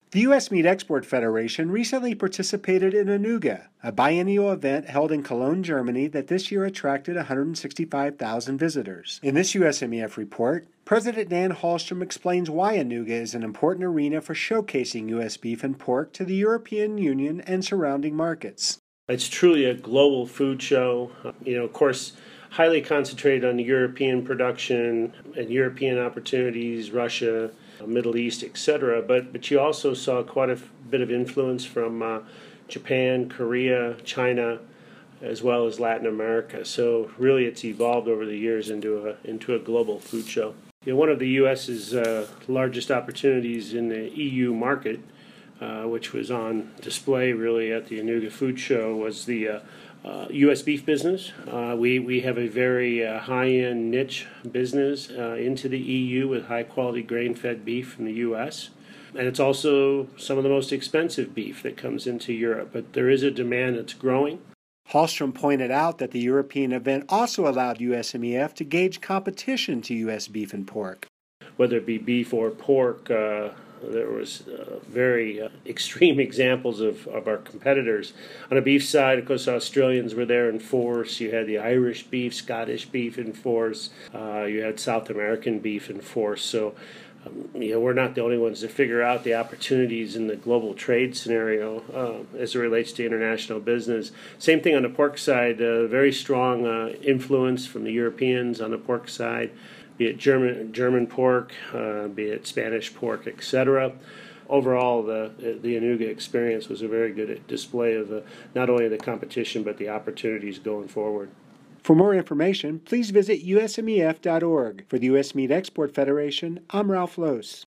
The U.S. Meat Export Federation recently participated in Anuga, a biennial event held in Cologne, Germany that this year attracted 165,000 visitors. In this USMEF report, President Dan Hallstrom explains why Anuga is an important arena for showcasing U.S. beef and pork to the European Union and surrounding markets. It's truly a global food show. Of course, highly concentrated on the European production and European opportunities, Russia, Middle East, etc. But you also saw quite a bit of influence from Japan, Korea, China, as well as Latin America. So really, it's evolved over the years into a global food show. One of the U.S.'s largest opportunities in the EU market, which was on display really at the Anuga Food Show, was the U.S. beef business. We have a very high-end niche business into the EU with high-quality grain-fed beef from the U.S. And it's also some of the most expensive beef that comes into Europe. But there is a demand that's growing. Hallstrom pointed out that the European event also allowed USMEF to gauge competition to U.S. beef and pork. Whether it be beef or pork, there was very extreme examples of our competitors. On the beef side, of course, Australians were there in force. You had the Irish beef, Scottish beef in force. You had South American beef in force. So, we're not the only ones to figure out the opportunities in the global trade scenario as it relates to international business. Same thing on the pork side, very strong influence from the Europeans on the pork side, be it German pork, be it Spanish pork, etc. Overall, the Anuga experience was a very good display of not only the competition but the opportunities going forward. For more information, please visit usmef.org. For the U.S. Meat Export Federation, I'm Ralph Lose.